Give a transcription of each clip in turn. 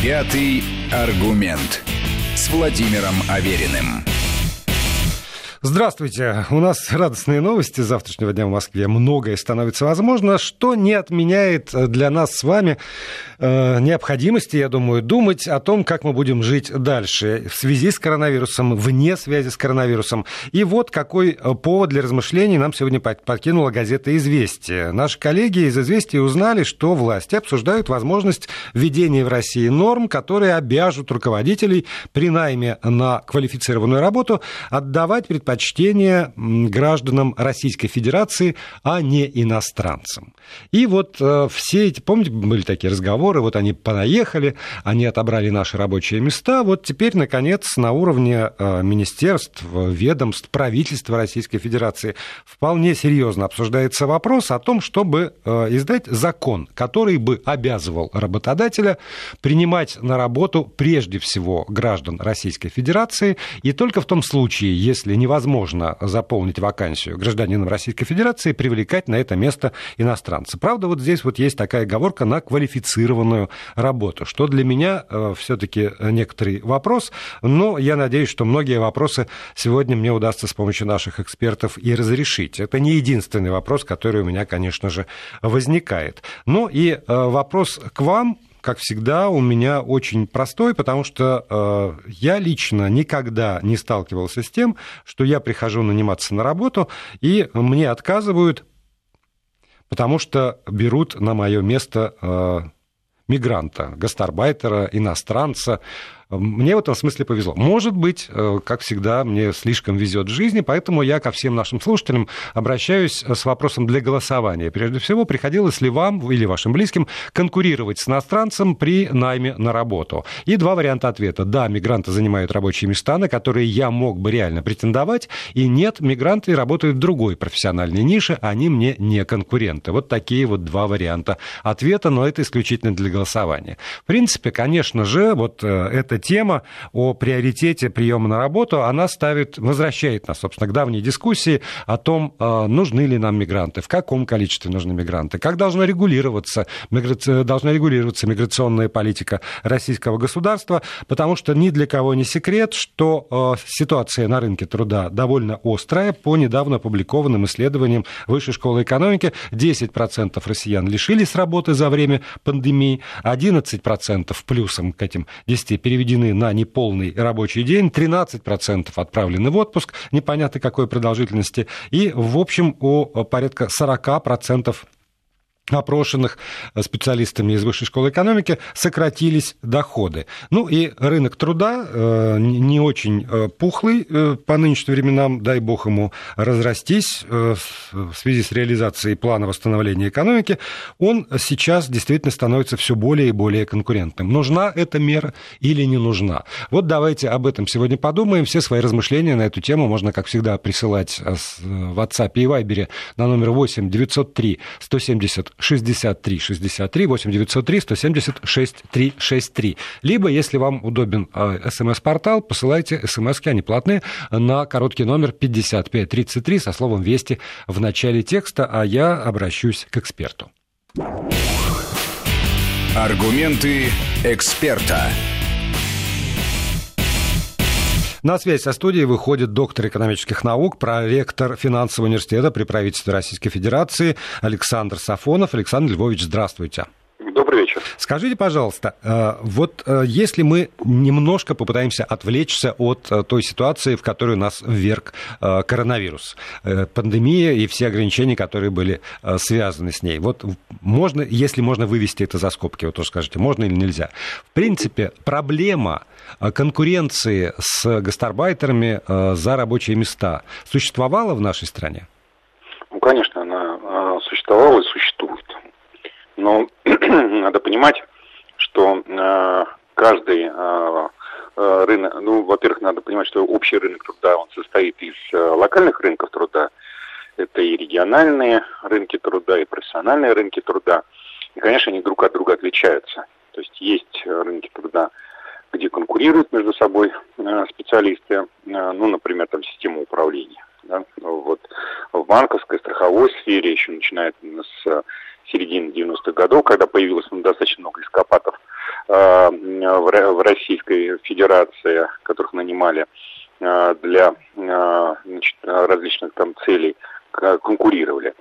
Пятый аргумент с Владимиром Авериным. Здравствуйте. У нас радостные новости с завтрашнего дня в Москве. Многое становится возможно, что не отменяет для нас с вами необходимости, я думаю, думать о том, как мы будем жить дальше в связи с коронавирусом, вне связи с коронавирусом. И вот какой повод для размышлений нам сегодня подкинула газета «Известия». Наши коллеги из «Известия» узнали, что власти обсуждают возможность введения в России норм, которые обяжут руководителей при найме на квалифицированную работу отдавать предпочтение гражданам Российской Федерации, а не иностранцам. И вот все эти, помните, были такие разговоры, вот они понаехали, они отобрали наши рабочие места, вот теперь, наконец, на уровне министерств, ведомств, правительства Российской Федерации вполне серьезно обсуждается вопрос о том, чтобы издать закон, который бы обязывал работодателя принимать на работу прежде всего граждан Российской Федерации, и только в том случае, если невозможно заполнить вакансию гражданином Российской Федерации, привлекать на это место иностранца. Правда, вот здесь вот есть такая оговорка на квалифицированную работу, что для меня все-таки некоторый вопрос, но я надеюсь, что многие вопросы сегодня мне удастся с помощью наших экспертов и разрешить. Это не единственный вопрос, который у меня, конечно же, возникает. Ну и вопрос к вам, как всегда, у меня очень простой, потому что я лично никогда не сталкивался с тем, что я прихожу наниматься на работу, и мне отказывают, потому что берут на мое место мигранта, гастарбайтера, иностранца. Мне в этом смысле повезло. Может быть, как всегда, мне слишком везет в жизни, поэтому я ко всем нашим слушателям обращаюсь с вопросом для голосования. Прежде всего, приходилось ли вам или вашим близким конкурировать с иностранцем при найме на работу? И два варианта ответа. Да, мигранты занимают рабочие места, на которые я мог бы реально претендовать, и нет, мигранты работают в другой профессиональной нише, они мне не конкуренты. Вот такие вот два варианта ответа, но это исключительно для голосования. В принципе, конечно же, вот эта тема о приоритете приема на работу, она возвращает нас, собственно, к давней дискуссии о том, нужны ли нам мигранты, в каком количестве нужны мигранты, как должна регулироваться миграционная политика российского государства, потому что ни для кого не секрет, что ситуация на рынке труда довольно острая. По недавно опубликованным исследованиям Высшей школы экономики 10% россиян лишились работы за время пандемии, 11% плюсом к этим 10 переведены на неполный рабочий день, 13% отправлены в отпуск, непонятно какой продолжительности, и, в общем, порядка 40% опрошенных специалистами из Высшей школы экономики сократились доходы. Ну и рынок труда не очень пухлый по нынешним временам, дай бог ему разрастись в связи с реализацией плана восстановления экономики, он сейчас действительно становится все более и более конкурентным. Нужна эта мера или не нужна? Вот давайте об этом сегодня подумаем. Все свои размышления на эту тему можно, как всегда, присылать в WhatsApp и Viber на номер 8 903 170 63 63, 8 903 170 6363. Либо, если вам удобен СМС-портал, посылайте СМС-ки, они платные, на короткий номер 5533 со словом «Вести» в начале текста, а я обращусь к эксперту. Аргументы эксперта. На связь со студией выходит доктор экономических наук, проректор финансового университета при правительстве Российской Федерации Александр Сафонов. Александр Львович, здравствуйте. Добрый вечер. Скажите, пожалуйста, вот если мы немножко попытаемся отвлечься от той ситуации, в которую нас вверг коронавирус, пандемия и все ограничения, которые были связаны с ней. Вот можно, если можно вывести это за скобки, вот тоже скажите, можно или нельзя. В принципе, проблема конкуренции с гастарбайтерами за рабочие места существовала в нашей стране? Ну, конечно, она существовала и существует. Но надо понимать, что каждый рынок, во-первых, надо понимать, что общий рынок труда, он состоит из локальных рынков труда, это и региональные рынки труда, и профессиональные рынки труда, и, конечно, они друг от друга отличаются. То есть есть рынки труда, где конкурируют между собой специалисты, например, там система управления. Да? Вот в банковской, страховой сфере, еще начиная с середины 90-х годов, когда появилось достаточно много эскапатов в в Российской Федерации, которых нанимали для различных там целей, конкурировали.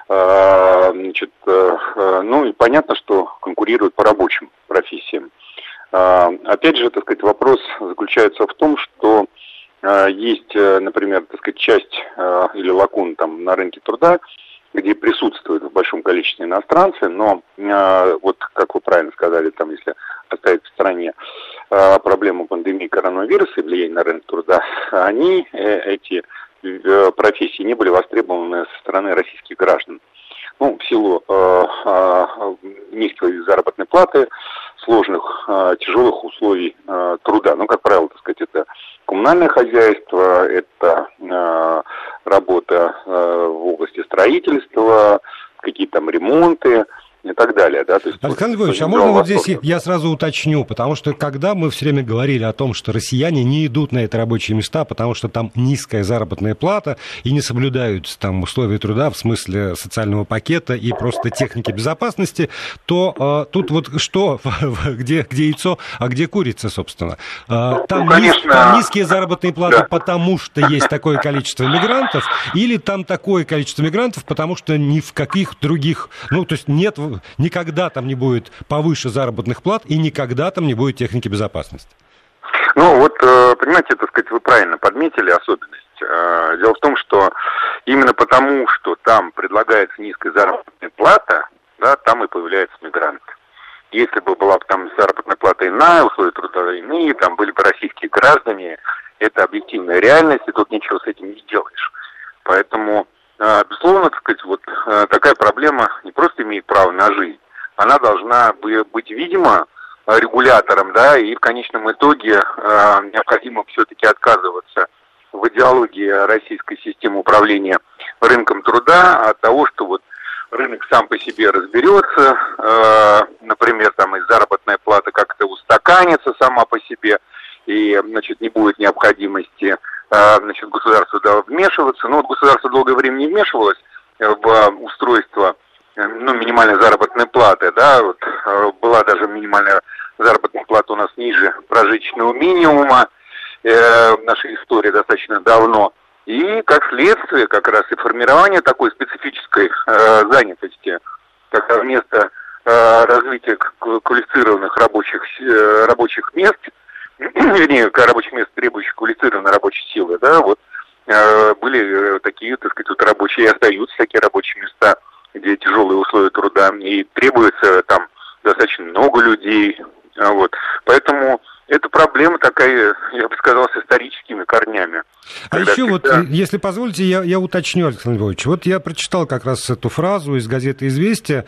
Ну и понятно, что конкурируют по рабочим профессиям. Опять же, так сказать, вопрос заключается в том, что есть, например, так сказать, часть или лакун там на рынке труда, где присутствуют в большом количестве иностранцы, но вот, как вы правильно сказали, там, если оставить в стороне проблему пандемии коронавируса и влияния на рынок труда, они, эти профессии, не были востребованы со стороны российских граждан. Ну, в силу низкой заработной платы, сложных, тяжелых условий труда. Ну, как правило, так сказать, это коммунальное хозяйство, это работа в области строительства, какие-то там ремонты и так далее. Да? То есть, Александр Львович, а можно вот здесь я сразу уточню, потому что когда мы все время говорили о том, что россияне не идут на эти рабочие места, потому что там низкая заработная плата и не соблюдают там условия труда в смысле социального пакета и просто техники безопасности, то тут вот что, где яйцо, а где курица, собственно? Там низкие заработные платы, потому что есть такое количество мигрантов, или там такое количество мигрантов, потому что ни в каких других, ну, то есть нет, никогда там не будет повыше заработных плат и никогда там не будет техники безопасности. Ну, вот, понимаете, так сказать, вы правильно подметили особенность. Дело в том, что именно потому, что там предлагается низкая заработная плата, да, там и появляются мигранты. Если бы была там заработная плата иная, условия труда иные, там были бы российские граждане, это объективная реальность, и тут ничего с этим не сделаешь. Поэтому, безусловно, так сказать, вот такая проблема не просто имеет право на жизнь, она должна быть видима регулятором, да, и в конечном итоге необходимо все-таки отказываться в идеологии российской системы управления рынком труда от того, что вот рынок сам по себе разберется, например, там и заработная плата как-то устаканится сама по себе, и, значит, не будет необходимости, значит, государству вмешиваться. Но вот государство долгое время не вмешивалось в устройство, ну, минимальной заработной платы, да, вот, была даже минимальная заработная плата у нас ниже прожиточного минимума в нашей истории достаточно давно. И, как следствие, как раз и формирование такой специфической занятости, когда вместо развития квалифицированных рабочих мест, вернее, рабочих мест, требующих квалифицированной рабочей силы, да, вот, были такие, так сказать, вот рабочие, и остаются такие рабочие места, где тяжелые условия труда, и требуется там достаточно много людей, вот. Поэтому эта проблема такая, я бы сказал, с историческими корнями. А еще вот, если позволите, я уточню, Александр Львович. Вот я прочитал как раз эту фразу из газеты «Известия».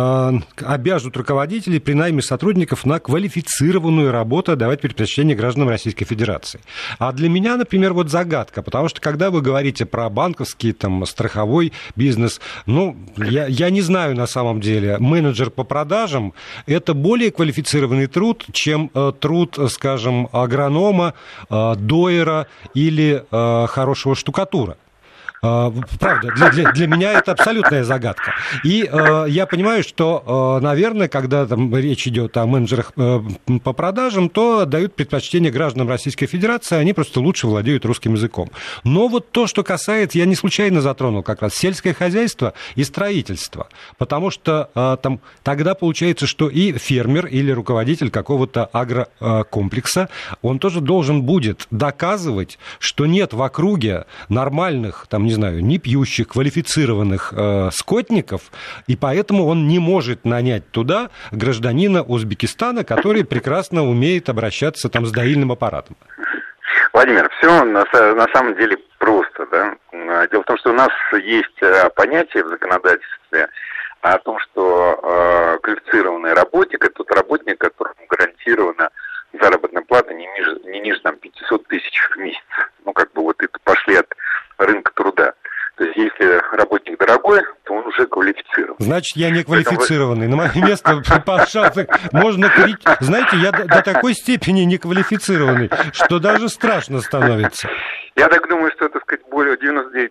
Обяжут руководителей при найме сотрудников на квалифицированную работу давать предпочтение гражданам Российской Федерации. А для меня, например, вот загадка, потому что когда вы говорите про банковский, там, страховой бизнес, ну, я не знаю на самом деле, менеджер по продажам – это более квалифицированный труд, чем труд, скажем, агронома, дойера или хорошего штукатура. Правда, для меня это абсолютная загадка. И я понимаю, что, наверное, когда там речь идет о менеджерах по продажам, то дают предпочтение гражданам Российской Федерации, они просто лучше владеют русским языком. Но вот то, что касается, я не случайно затронул как раз сельское хозяйство и строительство, потому что там тогда получается, что и фермер или руководитель какого-то агрокомплекса, он тоже должен будет доказывать, что нет в округе нормальных, там, не знаю, не пьющих, квалифицированных скотников, и поэтому он не может нанять туда гражданина Узбекистана, который прекрасно умеет обращаться там с доильным аппаратом. Владимир, все на самом деле просто, да. Дело в том, что у нас есть понятие в законодательстве о том, что квалифицированный работник – это тот работник, которому гарантирована заработная плата не ниже там 500 тысяч в месяц. Ну, как бы вот это пошли от рынка труда. То есть, если работник дорогой, то он уже квалифицирован. Значит, я не квалифицированный. На мое место, пожалуйста, можно курить. Знаете, я до такой степени не квалифицированный, что даже страшно становится. Я так думаю, что, так сказать, более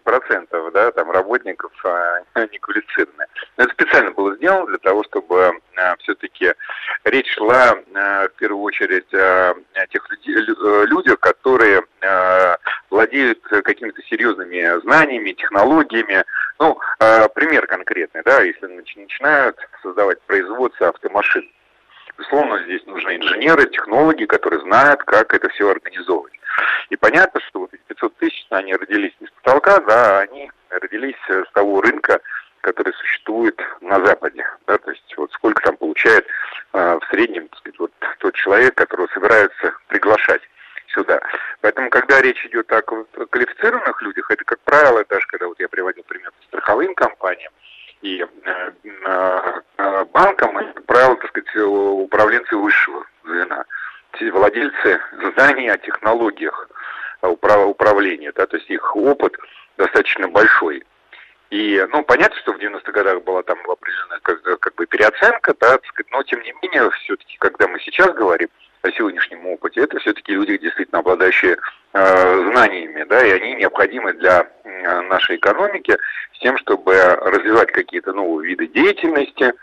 99%, да, там, работников не квалифицированы. Но это специально было сделано для того, чтобы все-таки речь шла в первую очередь о тех людях, которые владеют какими-то серьезными знаниями, технологиями. Ну, пример конкретный, да, если начинают создавать производство автомашин. Безусловно, здесь нужны инженеры, технологи, которые знают, как это все организовывать. И понятно, что вот эти 500 тысяч, они родились не с потолка, да, они родились с того рынка, который существует на Западе. Да, то есть вот сколько там получает в среднем, так сказать, вот тот человек, которого собираются приглашать сюда. Поэтому, когда речь идет о квалифицированных людях, это, как правило, даже когда вот я приводил пример по страховым компаниям и банкам, это, как правило, так сказать, управленцы высшего звена, владельцы знаний о технологиях управления, да, то есть их опыт достаточно большой. И, ну, понятно, что в 90-х годах была там определенная как бы переоценка, да, так сказать, но тем не менее, все-таки, когда мы сейчас говорим о сегодняшнем опыте, это все-таки люди, действительно обладающие знаниями, да, и они необходимы для нашей экономики с тем, чтобы развивать какие-то новые виды деятельности.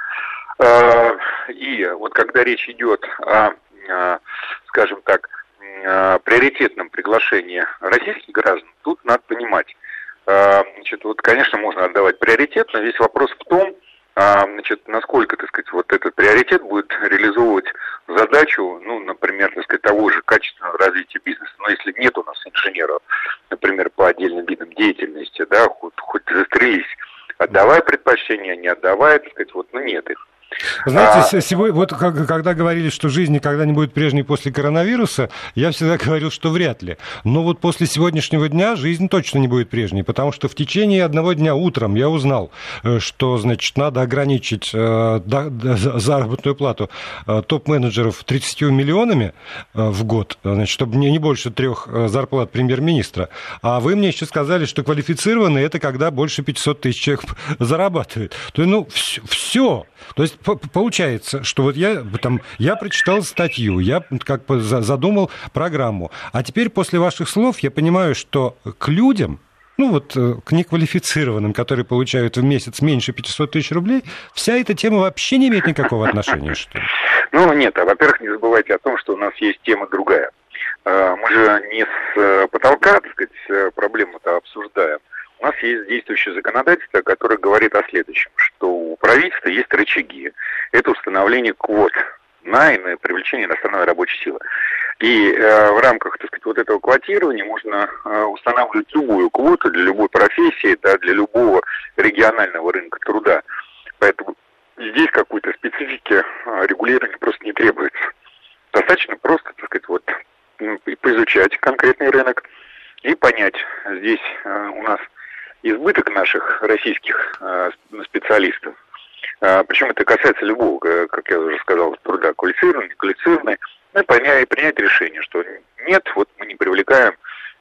И вот когда речь идет о, скажем так, приоритетном приглашении российских граждан, тут надо понимать, значит, вот, конечно, можно отдавать приоритет, но весь вопрос в том, значит, насколько, так сказать, вот этот приоритет будет реализовывать задачу, ну, например, так сказать, того же качественного развития бизнеса. Но если нет у нас инженеров, например, по отдельным видам деятельности, да, хоть застрелись, отдавай предпочтение, не отдавай, так сказать, вот, ну, нет их. Знаете, сегодня, вот когда говорили, что жизнь никогда не будет прежней после коронавируса, я всегда говорил, что вряд ли. Но вот после сегодняшнего дня жизнь точно не будет прежней, потому что в течение одного дня утром я узнал, что, значит, надо ограничить заработную плату топ-менеджеров 30 миллионами в год, значит, чтобы не больше 3 зарплат премьер-министра. А вы мне еще сказали, что квалифицированные — это когда больше 500 тысяч человек зарабатывает. То есть, ну, все. То есть получается, что вот я прочитал статью, я как бы задумал программу, а теперь после ваших слов я понимаю, что к людям, ну вот к неквалифицированным, которые получают в месяц меньше 500 тысяч рублей, вся эта тема вообще не имеет никакого отношения, что ли? Ну нет, во-первых, не забывайте о том, что у нас есть тема другая. Мы же не с потолка, так сказать, проблему-то обсуждаем. У нас есть действующее законодательство, которое говорит о следующем, что у правительства есть рычаги. Это установление квот на привлечение иностранной рабочей силы. И в рамках, так сказать, вот этого квотирования можно устанавливать любую квоту для любой профессии, да, для любого регионального рынка труда. Поэтому здесь какой-то специфики регулирования просто не требуется. Достаточно просто, так сказать, вот поизучать конкретный рынок и понять, здесь у нас избыток наших российских специалистов. Причем это касается любого, как я уже сказал, труда, квалифицированный, неквалифицированный, и принять решение, что нет, вот мы не привлекаем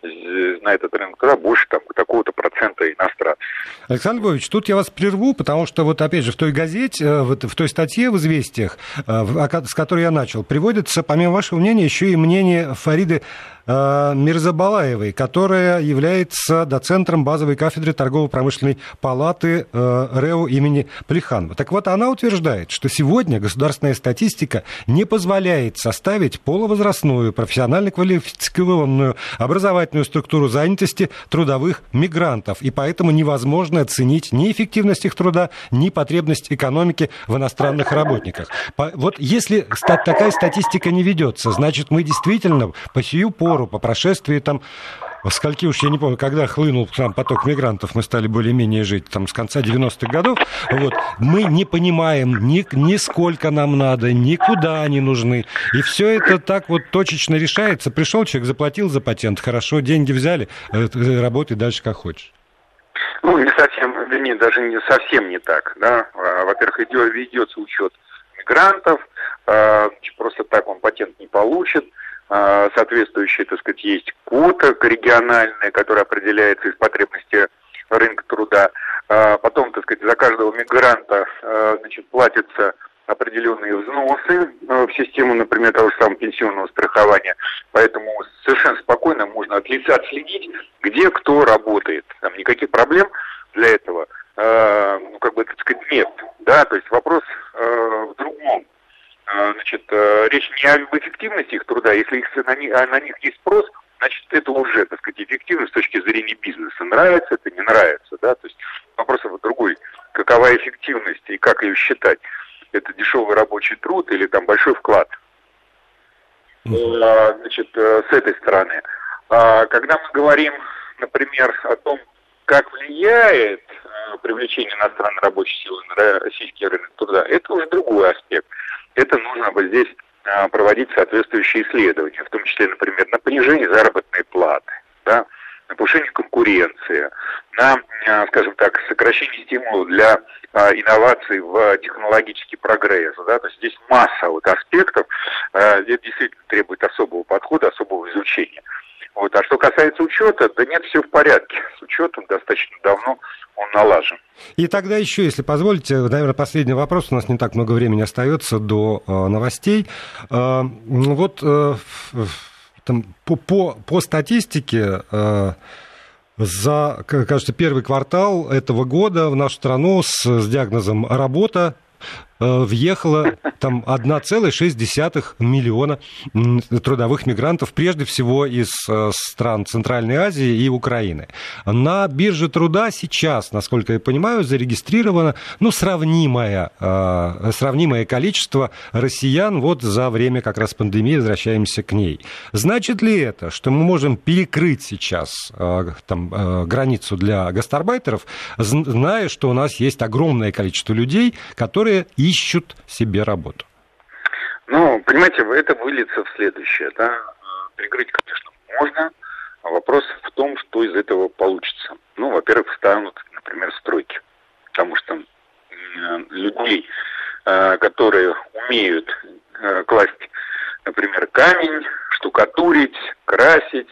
на этот рынок труда больше там такого-то процента иностранцев. Александр Львович, тут я вас прерву, потому что вот опять же в той газете, в той статье в «Известиях», с которой я начал, приводится, помимо вашего мнения, еще и мнение Фариды Мирзабалаевой, которая является доцентром базовой кафедры торгово-промышленной палаты РЭО имени Плеханова. Так вот, она утверждает, что сегодня государственная статистика не позволяет составить полувозрастную, профессионально квалифицированную образовательную структуру занятости трудовых мигрантов, и поэтому невозможно оценить ни эффективность их труда, ни потребность экономики в иностранных работниках. Вот если такая статистика не ведется, значит, мы действительно по сию пору, по прошествии там, скольки уж я не помню, когда хлынул к нам поток мигрантов, мы стали более-менее жить там с конца 90-х годов, вот, мы не понимаем ни сколько нам надо, ни куда они нужны. И все это так вот точечно решается. Пришел человек, заплатил за патент, хорошо, деньги взяли, работай дальше как хочешь. Ну, не совсем, вернее, даже не совсем не так, да. Во-первых, ведется учет мигрантов, просто так он патент не получит. Соответствующая, так сказать, есть квота региональная, которая определяется из потребности рынка труда. Потом, так сказать, за каждого мигранта, значит, платятся определенные взносы в систему, например, того же самого пенсионного страхования. Поэтому совершенно спокойно можно от лица отследить, где кто работает. Там никаких проблем для этого нет, да, то есть вопрос в другом. Значит, речь не об эффективности их труда, если на них есть спрос, значит, это уже, так сказать, эффективно с точки зрения бизнеса. Нравится это, не нравится, да, то есть вопрос другой. Какова эффективность и как ее считать? Это дешевый рабочий труд или там большой вклад? Значит, с этой стороны. Когда мы говорим, например, о том, как влияет привлечение иностранной рабочей силы на российский рынок труда, это уже другой аспект. Это нужно вот здесь проводить соответствующие исследования, в том числе, например, на понижение заработной платы, да, на повышение конкуренции, на, скажем так, сокращение стимулов для инноваций в технологический прогресс. Да, то есть здесь масса вот аспектов, это действительно требует особого подхода, особого изучения. Вот. А что касается учета, да нет, все в порядке. С учетом достаточно давно он налажен. И тогда еще, если позволите, наверное, последний вопрос. У нас не так много времени остается до новостей. Вот там, по статистике, за, кажется, первый квартал этого года в нашу страну с диагнозом «работа» въехало там 1,6 миллиона трудовых мигрантов, прежде всего из стран Центральной Азии и Украины. На бирже труда сейчас, насколько я понимаю, зарегистрировано сравнимое количество россиян вот за время как раз пандемии, возвращаемся к ней. Значит ли это, что мы можем перекрыть сейчас границу для гастарбайтеров, зная, что у нас есть огромное количество людей, которые ищут себе работу? Понимаете, это выльется в следующее. Да? Перекрыть, конечно, можно, а вопрос в том, что из этого получится. Во-первых, встанут, например, стройки. Потому что людей, которые умеют класть, например, камень, штукатурить, красить,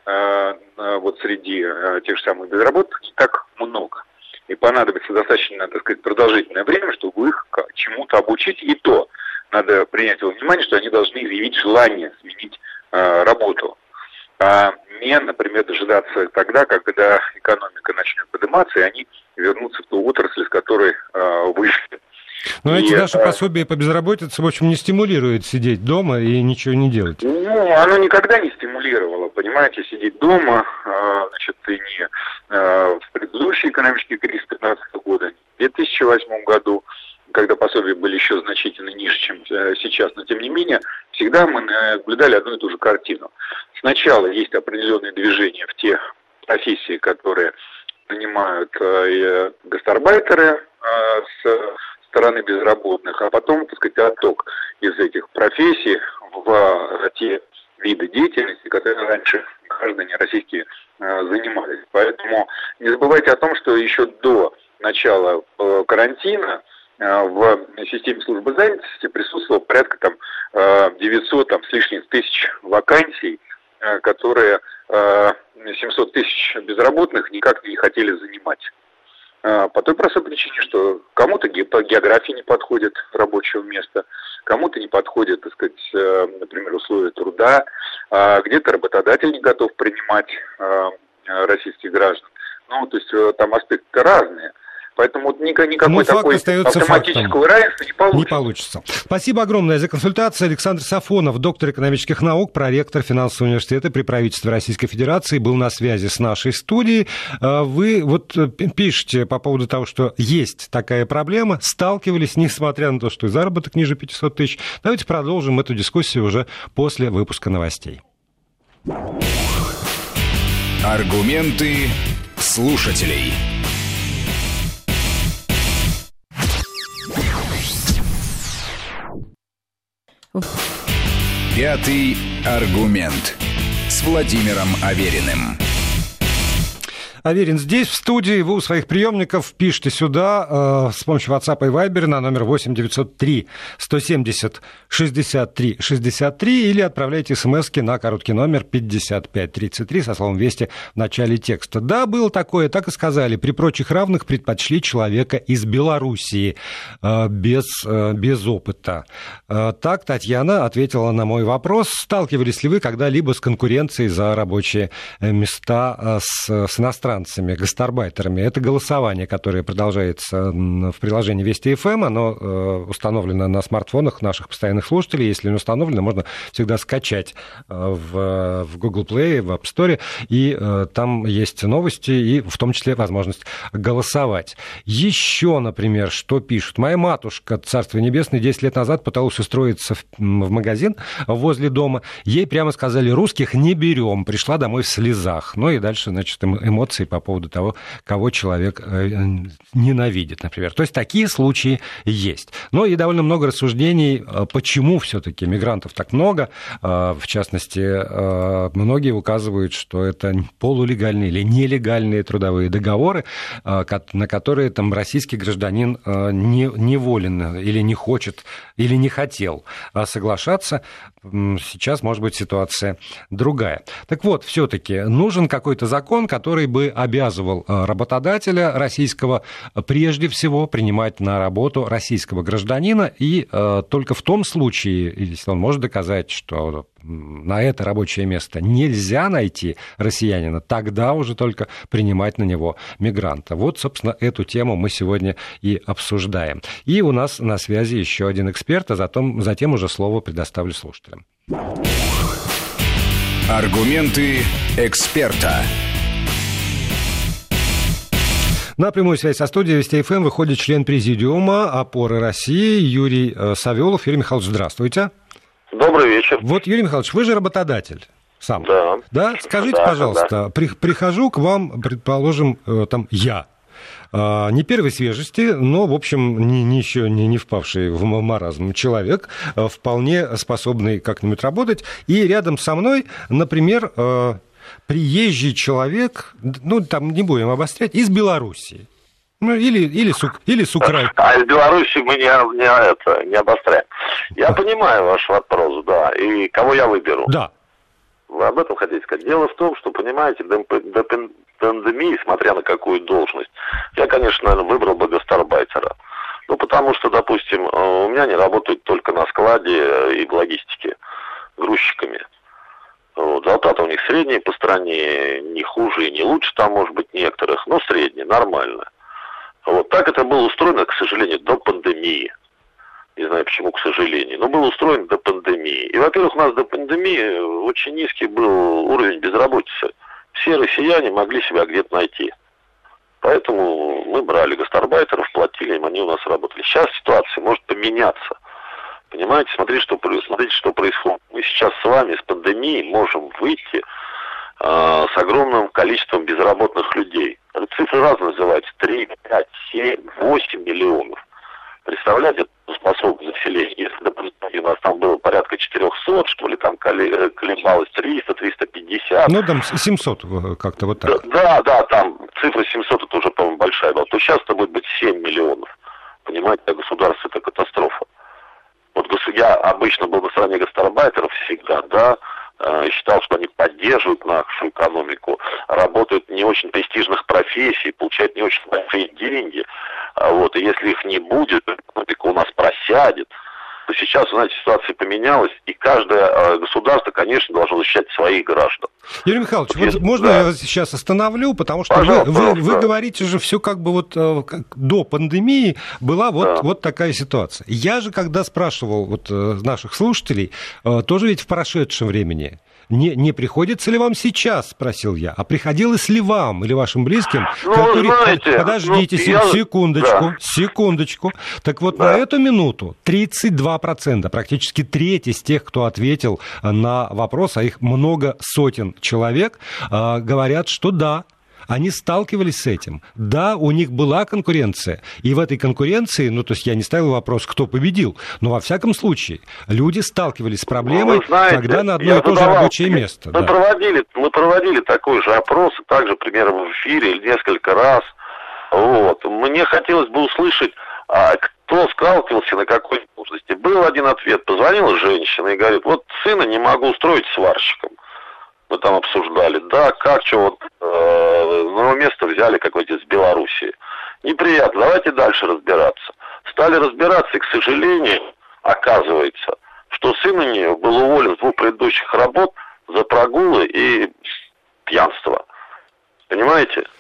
вот среди тех же самых безработных не так много. И понадобится достаточно, так сказать, продолжительное время, чтобы их чему-то обучить. И то надо принять во внимание, что они должны изъявить желание сменить работу. А не, например, дожидаться тогда, когда экономика начнет подниматься, и они вернутся в ту отрасль, с которой вышли. Но эти наши пособия по безработице, в общем, не стимулируют сидеть дома и ничего не делать. Оно никогда не стимулировало, понимаете, сидеть дома, и не в предыдущий экономический кризис 2015 года, в 2008 году, когда пособия были еще значительно ниже, чем сейчас, но тем не менее, всегда мы наблюдали одну и ту же картину. Сначала есть определенные движения в те профессии, которые занимают гастарбайтеры с стороны безработных, а потом, так сказать, отток из этих профессий в те виды деятельности, которые раньше граждане российские занимались. Поэтому не забывайте о том, что еще до начала карантина в системе службы занятости присутствовало порядка 900 с лишним тысяч вакансий, которые 700 тысяч безработных никак не хотели занимать. По той простой причине, что кому-то по географии не подходит рабочего места, кому-то не подходит, так сказать, например, условия труда, где-то работодатель не готов принимать российских граждан. То есть там аспекты разные. Поэтому никакой такой автоматического равенства не получится. Спасибо огромное за консультацию. Александр Сафонов, доктор экономических наук, проректор финансового университета при правительстве Российской Федерации, был на связи с нашей студией. Вы пишете по поводу того, что есть такая проблема, сталкивались, несмотря на то, что и заработок ниже 500 тысяч. Давайте продолжим эту дискуссию уже после выпуска новостей. Аргументы слушателей. Пятый аргумент с Владимиром Авериным. Аверин здесь, в студии. Вы у своих приемников пишите сюда с помощью WhatsApp и Viber на номер 8-903-170-63-63 или отправляйте смски на короткий номер 5533 со словом «Вести» в начале текста. Да, было такое, так и сказали. При прочих равных предпочли человека из Белоруссии без опыта. Так Татьяна ответила на мой вопрос. Сталкивались ли вы когда-либо с конкуренцией за рабочие места с иностранцами? иностранцами, гастарбайтерами. Это голосование, которое продолжается в приложении Вести ФМ. Оно установлено на смартфонах наших постоянных слушателей. Если не установлено, можно всегда скачать в Google Play, в App Store. И там есть новости и в том числе возможность голосовать. Еще, например, что пишут. Моя матушка, Царство Небесное, 10 лет назад пыталась устроиться в магазин возле дома. Ей прямо сказали: русских не берем. Пришла домой в слезах. Ну и дальше, значит, эмоции по поводу того, кого человек ненавидит, например. То есть такие случаи есть. Ну и довольно много рассуждений, почему все-таки мигрантов так много. В частности, многие указывают, что это полулегальные или нелегальные трудовые договоры, на которые там российский гражданин не волен или не хочет, или не хотел соглашаться. Сейчас, может быть, ситуация другая. Так вот, все-таки нужен какой-то закон, который бы обязывал работодателя российского прежде всего принимать на работу российского гражданина, и только в том случае, если он может доказать, что на это рабочее место нельзя найти россиянина, тогда уже только принимать на него мигранта. Вот, собственно, эту тему мы сегодня и обсуждаем. И у нас на связи еще один эксперт, а затем уже слово предоставлю слушателям. Аргументы эксперта. На прямую связь со студией Вести ФМ выходит член президиума «Опоры России» Юрий Савелов. Юрий Михайлович, здравствуйте. Добрый вечер. Вот, Юрий Михайлович, вы же работодатель сам. Да. Скажите, пожалуйста, прихожу к вам, предположим, там я. Не первой свежести, но, в общем, еще не впавший в маразм человек, вполне способный как-нибудь работать. И рядом со мной, например, приезжий человек, ну, там не будем обострять, из Белоруссии. Ну, или с Украины. А из Беларуси мы не обостряем. Я понимаю ваш вопрос, да. И кого я выберу? Да. Вы об этом хотите сказать? Дело в том, что, понимаете, до пандемии, смотря на какую должность, я, конечно, наверное, выбрал бы гастарбайтера. Ну, потому что, допустим, у меня не работают только на складе и в логистике грузчиками. Вот, зарплата у них средняя по стране, не хуже и не лучше там, может быть, некоторых, но средняя, нормальная. Вот так это было устроено, к сожалению, до пандемии. Не знаю, почему, к сожалению, но было устроено до пандемии. И, во-первых, у нас до пандемии очень низкий был уровень безработицы. Все россияне могли себя где-то найти. Поэтому мы брали гастарбайтеров, платили им, они у нас работали. Сейчас ситуация может поменяться. Понимаете, смотрите, что происходит. Мы сейчас с вами с пандемией можем выйти с огромным количеством безработных людей. Цифры разные называются. 3, 5, 7, 8 миллионов. Представляете, способность населения. Если, допустим, у нас там было порядка 400, что ли, там колебалось 300, 350. Ну, там 700 как-то вот так. Да, там цифра 700, это уже, по-моему, большая была. То сейчас это будет быть 7 миллионов. Понимаете, для государства это катастрофа. Вот я обычно был на стороне гастарбайтеров всегда, да, считал, что они поддерживают нашу экономику, работают в не очень престижных профессий, получают не очень большие деньги. Вот, и если их не будет, экономика у нас просядет. То сейчас, знаете, ситуация поменялась, и каждое государство, конечно, должно защищать своих граждан. Юрий Михайлович, вот можно я вас сейчас остановлю, потому что вы говорите же все как бы вот до пандемии была вот такая ситуация. Я же, когда спрашивал вот наших слушателей, тоже ведь в прошедшем времени, не приходится ли вам сейчас, спросил я, а приходилось ли вам или вашим близким? Знаете, подождите, секундочку. Так вот, на эту минуту 32%, практически треть из тех, кто ответил на вопрос, а их много сотен человек, говорят, что да. Они сталкивались с этим. Да, у них была конкуренция. И в этой конкуренции, то есть я не ставил вопрос, кто победил, но во всяком случае люди сталкивались с проблемой, когда на одно и то же рабочее место. Мы проводили такой же опрос, также примерно в эфире несколько раз. Вот. Мне хотелось бы услышать, кто сталкивался на какой должности. Был один ответ. Позвонила женщина и говорит, вот сына не могу устроить сварщиком. Мы там обсуждали, новое место взяли какое-то из Белоруссии. Неприятно, давайте дальше разбираться. Стали разбираться, и, к сожалению, оказывается, что сын у нее был уволен с 2 предыдущих работ за прогулы и пьянство. Понимаете?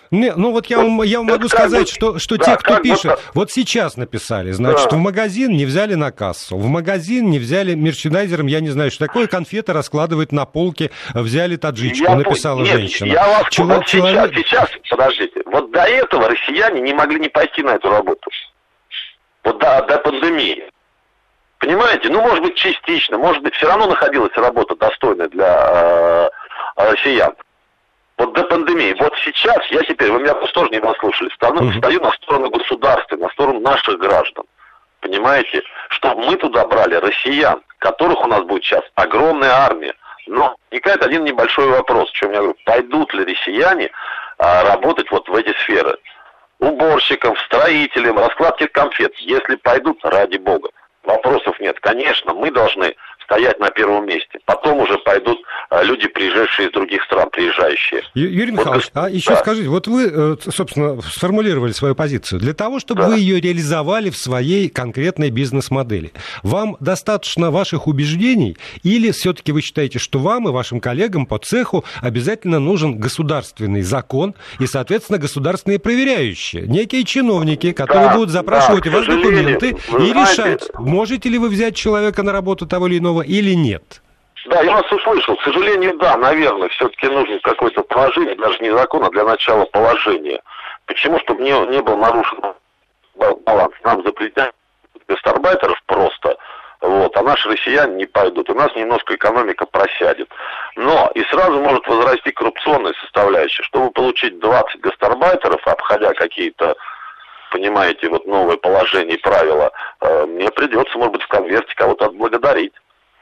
Не, ну вот я вам могу сказать, что да, те, кто пишет, вот сейчас написали, значит, в магазин не взяли на кассу, в магазин не взяли мерчендайзером, я не знаю, что такое, конфеты раскладывать на полке, взяли таджичку, написала женщина. Я вас сейчас, подождите, вот до этого россияне не могли не пойти на эту работу. Вот до пандемии. Понимаете? Ну, может быть, частично, может быть, все равно находилась работа достойная для россиян. Вот до пандемии. Вот сейчас, вы меня просто тоже не послушали, стою на сторону государства, на сторону наших граждан. Понимаете? Чтобы мы туда брали россиян, которых у нас будет сейчас огромная армия. Но возникает один небольшой вопрос, в чем я говорю, пойдут ли россияне работать вот в эти сферы? Уборщиком, строителем, раскладки конфет. Если пойдут, ради бога. Вопросов нет. Конечно, мы должны стоять на первом месте. Потом уже пойдут люди, приезжающие из других стран, приезжающие. Юрий Михайлович, а еще скажите, вот вы, собственно, сформулировали свою позицию. Для того, чтобы вы ее реализовали в своей конкретной бизнес-модели, вам достаточно ваших убеждений или все-таки вы считаете, что вам и вашим коллегам по цеху обязательно нужен государственный закон и, соответственно, государственные проверяющие, некие чиновники, которые будут запрашивать у вас документы и решать, можете ли вы взять человека на работу того или иного или нет? Да, я вас услышал. К сожалению, да, наверное, все-таки нужно какое-то положение, даже не закон, а для начала положение. Почему? Чтобы не был нарушен баланс. Нам запретят гастарбайтеров просто, вот, а наши россияне не пойдут. У нас немножко экономика просядет. Но и сразу может возрасти коррупционная составляющая. Чтобы получить 20 гастарбайтеров, обходя какие-то, понимаете, вот новые положения и правила, мне придется, может быть, в конверте кого-то отблагодарить,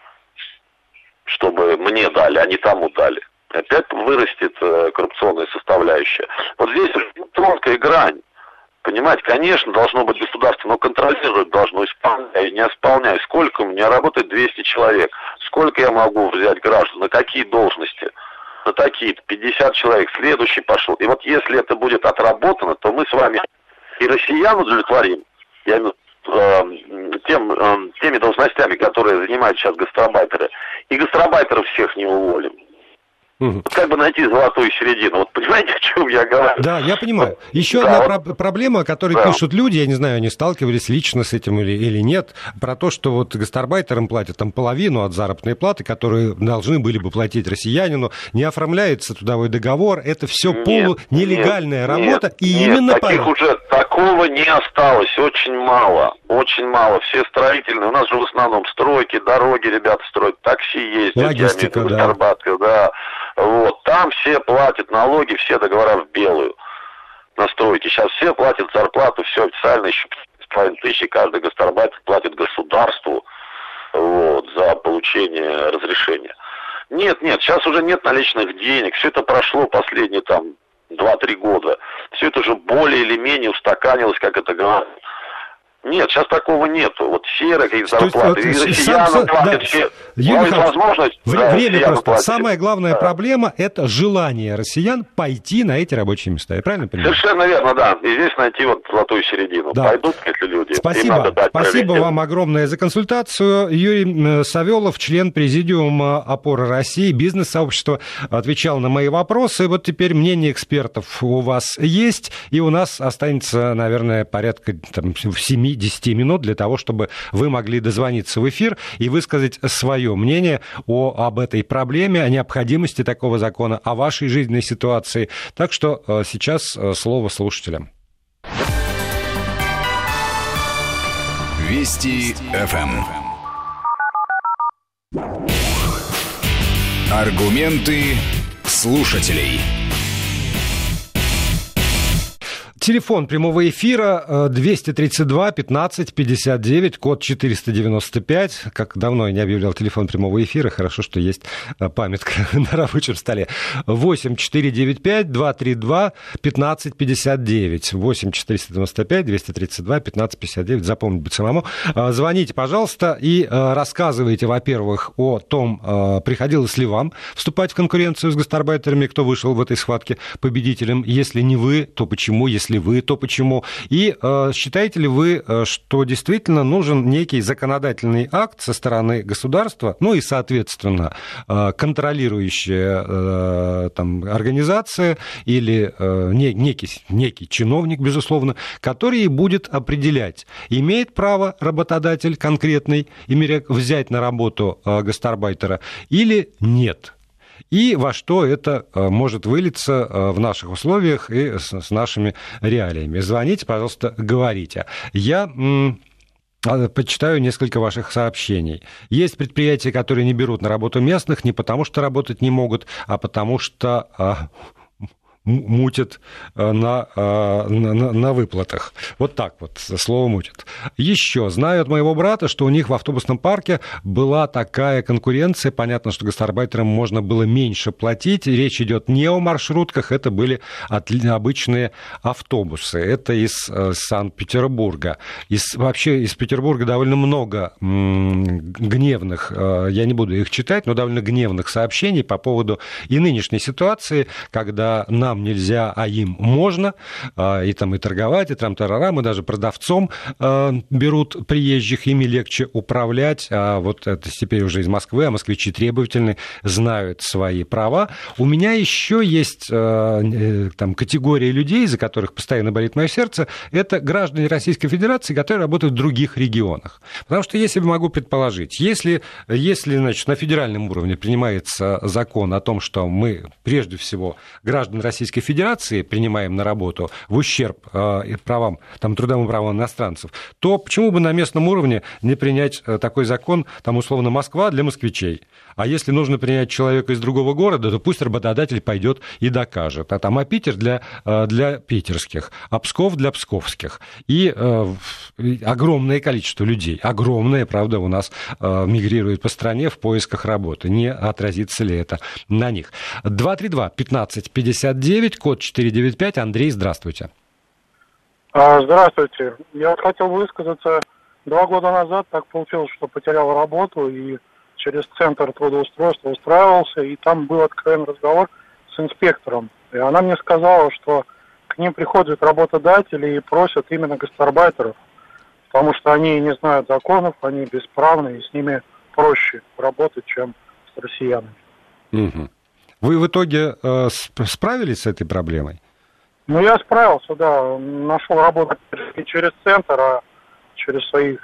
чтобы мне дали, а не тому дали. Опять вырастет коррупционная составляющая. Вот здесь тонкая грань. Понимаете, конечно, должно быть государство, но контролировать должно, исполняй, не исполняй. Сколько у меня работает 200 человек? Сколько я могу взять граждан? На какие должности? На такие-то 50 человек. Следующий пошел. И вот если это будет отработано, то мы с вами и россиян удовлетворим, я имею теми должностями, которые занимают сейчас гастарбайтеры, и гастарбайтеров всех не уволим. Как бы найти золотую середину? Вот понимаете, о чем я говорю? Да, я понимаю. Еще одна проблема, о которой пишут люди, я не знаю, они сталкивались лично с этим или нет, про то, что вот гастарбайтерам платят там половину от заработной платы, которые должны были бы платить россиянину, не оформляется трудовой договор, это все полунелегальная работа, и именно поэтому... Такого не осталось, очень мало, все строительные, у нас же в основном стройки, дороги ребята строят, такси ездят, логистика, да. Вот, там все платят налоги, все договора в белую на стройке. Сейчас все платят зарплату, все официально, еще 5,5 каждый гастарбайтер платит государству, вот, за получение разрешения. Нет, сейчас уже нет наличных денег, все это прошло последние там 2-3 года. Все это уже более или менее устаканилось, как это говорят. Нет, сейчас такого нету. Вот серые какие-то зарплаты. И россияне платят все. Возможность. Время просто. Платят. Самая главная проблема – это желание россиян пойти на эти рабочие места. Я правильно понимаю? Совершенно верно, да. И здесь найти вот золотую середину. Да. Пойдут эти люди. Спасибо вам огромное за консультацию. Юрий Савелов, член президиума «Опора России», бизнес-сообщества, отвечал на мои вопросы. Вот теперь мнение экспертов у вас есть. И у нас останется, наверное, порядка 7-10 минут для того, чтобы вы могли дозвониться в эфир и высказать свое мнение об этой проблеме, о необходимости такого закона, о вашей жизненной ситуации. Так что сейчас слово слушателям. Вести ФМ. Аргументы слушателей. Телефон прямого эфира 232 15 59, код 495. Как давно я не объявлял телефон прямого эфира, хорошо, что есть памятка на рабочем столе. 8 495 232 15 59. 8 495 232 15 59. Запомнить бы самому. Звоните, пожалуйста, и рассказывайте, во-первых, о том, приходилось ли вам вступать в конкуренцию с гастарбайтерами, кто вышел в этой схватке победителем. Если не вы, то почему? Если Если вы, то почему? И считаете ли вы, что действительно нужен некий законодательный акт со стороны государства, ну и, соответственно, контролирующая там организация или некий чиновник, безусловно, который будет определять, имеет право работодатель конкретный взять на работу гастарбайтера или нет? И во что это может вылиться в наших условиях и с нашими реалиями. Звоните, пожалуйста, говорите. Я почитаю несколько ваших сообщений. Есть предприятия, которые не берут на работу местных не потому, что работать не могут, а потому что мутят на выплатах. Вот так вот, слово мутят. Еще знаю от моего брата, что у них в автобусном парке была такая конкуренция. Понятно, что гастарбайтерам можно было меньше платить. Речь идет не о маршрутках, это были обычные автобусы. Это из Санкт-Петербурга. Вообще из Петербурга довольно много гневных, я не буду их читать, но довольно гневных сообщений по поводу и нынешней ситуации, когда нам нельзя, а им можно, и там и торговать, и трам-тарарам, и даже продавцом берут приезжих, ими легче управлять, а вот это теперь уже из Москвы, а москвичи требовательны, знают свои права. У меня еще есть там категория людей, за которых постоянно болит мое сердце, это граждане Российской Федерации, которые работают в других регионах. Потому что если могу предположить, если значит, на федеральном уровне принимается закон о том, что мы прежде всего граждан Российской Федерации принимаем на работу в ущерб правам, там, трудовым правам иностранцев, то почему бы на местном уровне не принять такой закон, там, условно, Москва для москвичей? А если нужно принять человека из другого города, то пусть работодатель пойдет и докажет. А там Питер для питерских, а Псков для псковских. И огромное количество людей, огромное, правда, у нас мигрирует по стране в поисках работы. Не отразится ли это на них? 232-1559, код 495. Андрей, здравствуйте. Здравствуйте. Я хотел высказаться. 2 года назад так получилось, что потерял работу и через центр трудоустройства устраивался, и там был откровенный разговор с инспектором. И она мне сказала, что к ним приходят работодатели и просят именно гастарбайтеров, потому что они не знают законов, они бесправны, и с ними проще работать, чем с россиянами. Угу. Вы в итоге справились с этой проблемой? Ну, я справился, да. Нашел работу не через центр, а через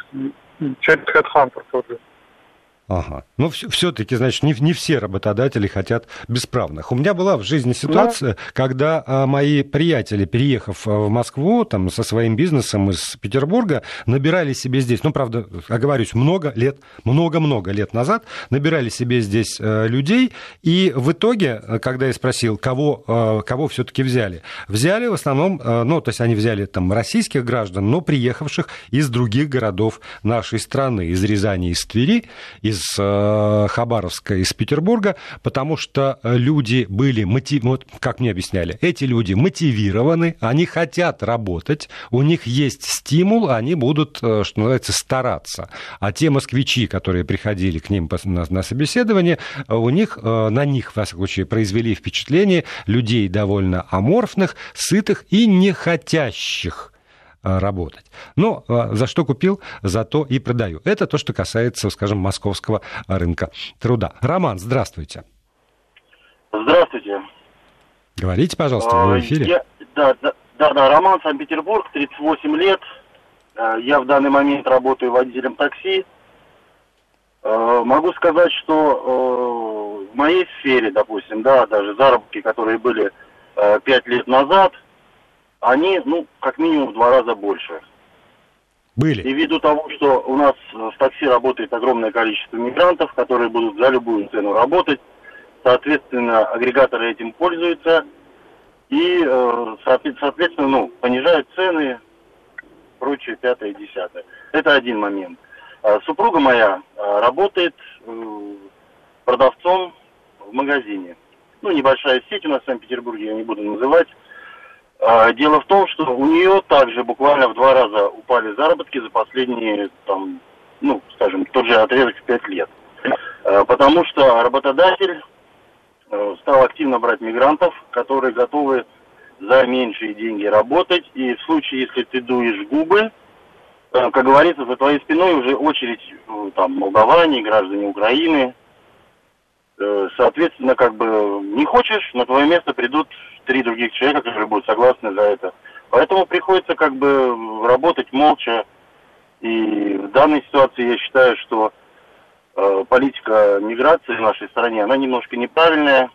HeadHunter тоже. Ага. Ну, все-таки, значит, не все работодатели хотят бесправных. У меня была в жизни ситуация, когда мои приятели, переехав в Москву там, со своим бизнесом из Петербурга, набирали себе здесь, ну, правда, оговорюсь, много много лет назад, набирали себе здесь людей, и в итоге, когда я спросил, кого все-таки взяли в основном, ну, то есть они взяли там российских граждан, но приехавших из других городов нашей страны, из Рязани, из Твери, из Хабаровска, из Петербурга, потому что люди были, как мне объясняли, эти люди мотивированы, они хотят работать, у них есть стимул, они будут, что называется, стараться. А те москвичи, которые приходили к ним на собеседование, на них, во всяком случае, произвели впечатление людей довольно аморфных, сытых и не хотящих работать. Но за что купил, за то и продаю. Это то, что касается, скажем, московского рынка труда. Роман, здравствуйте. Здравствуйте. Говорите, пожалуйста, вы в эфире. Да, Роман, Санкт-Петербург, 38 лет. Я в данный момент работаю водителем такси. Могу сказать, что в моей сфере, допустим, да, даже заработки, которые были 5 лет назад, они, как минимум в 2 раза больше. Были. И ввиду того, что у нас в такси работает огромное количество мигрантов, которые будут за любую цену работать, соответственно, агрегаторы этим пользуются и, соответственно, понижают цены, прочее, 5-е, 10-е. Это один момент. Супруга моя работает продавцом в магазине. Небольшая сеть у нас в Санкт-Петербурге, я не буду называть. Дело в том, что у нее также буквально в 2 раза упали заработки за последние, тот же отрезок в 5 лет. Потому что работодатель стал активно брать мигрантов, которые готовы за меньшие деньги работать. И в случае, если ты дуешь губы, как говорится, за твоей спиной уже очередь там молдаване, граждане Украины. Соответственно, как бы не хочешь, на твое место придут 3 других человека, которые будут согласны за это. Поэтому приходится как бы работать молча. И в данной ситуации я считаю, что политика миграции в нашей стране, она немножко неправильная,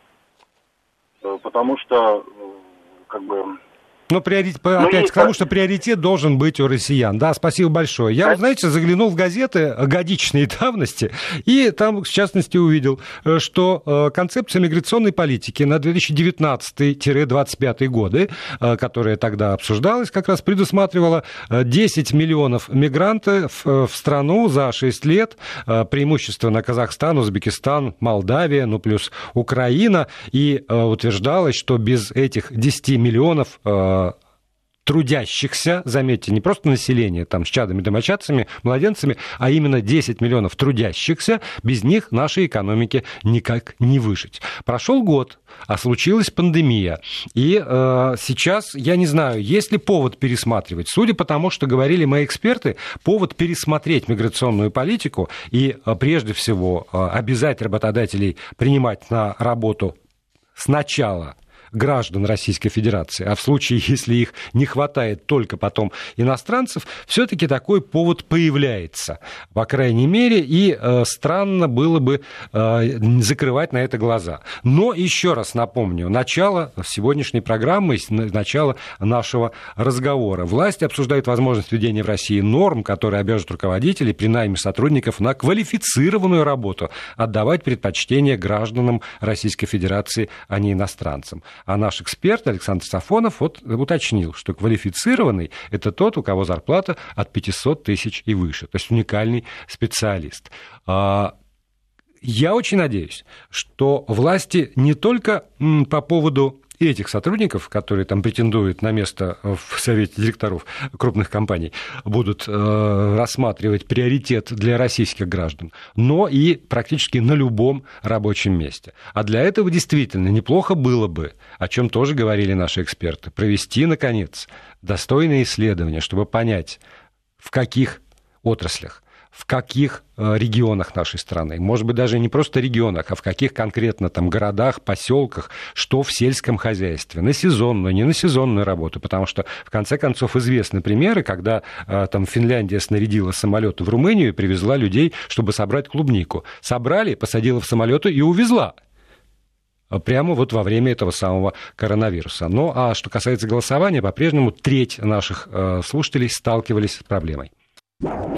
потому что как бы... Но опять к тому, что приоритет должен быть у россиян. Да, спасибо большое. Я, знаете, заглянул в газеты годичной давности, и там, в частности, увидел, что концепция миграционной политики на 2019-2025 годы, которая тогда обсуждалась, как раз предусматривала 10 миллионов мигрантов в страну за 6 лет, преимущественно Казахстан, Узбекистан, Молдавия, ну плюс Украина, и утверждалось, что без этих 10 миллионов трудящихся, заметьте, не просто население там с чадами, домочадцами, младенцами, а именно 10 миллионов трудящихся, без них нашей экономике никак не выжить. Прошел год, а случилась пандемия, и сейчас, я не знаю, есть ли повод пересматривать. Судя по тому, что говорили мои эксперты, повод пересмотреть миграционную политику и, прежде всего, обязать работодателей принимать на работу сначала граждан Российской Федерации, а в случае, если их не хватает только потом иностранцев, все-таки такой повод появляется, по крайней мере, и странно было бы закрывать на это глаза. Но еще раз напомню, начало сегодняшней программы, начало нашего разговора. Власти обсуждают возможность введения в России норм, которые обяжут руководителей при найме сотрудников на квалифицированную работу отдавать предпочтение гражданам Российской Федерации, а не иностранцам. А наш эксперт Александр Сафонов уточнил, что квалифицированный – это тот, у кого зарплата от 500 тысяч и выше, то есть уникальный специалист. Я очень надеюсь, что власти не только по поводу этих сотрудников, которые там претендуют на место в совете директоров крупных компаний, будут рассматривать приоритет для российских граждан, но и практически на любом рабочем месте. А для этого действительно неплохо было бы, о чем тоже говорили наши эксперты, провести, наконец, достойные исследования, чтобы понять, в каких отраслях, в каких регионах нашей страны, может быть, даже не просто регионах, а в каких конкретно там городах, поселках, что в сельском хозяйстве, на сезонную, не на сезонную работу, потому что, в конце концов, известны примеры, когда там Финляндия снарядила самолеты в Румынию и привезла людей, чтобы собрать клубнику. Собрали, посадила в самолеты и увезла. Прямо вот во время этого самого коронавируса. Ну, а что касается голосования, по-прежнему треть наших слушателей сталкивались с проблемой.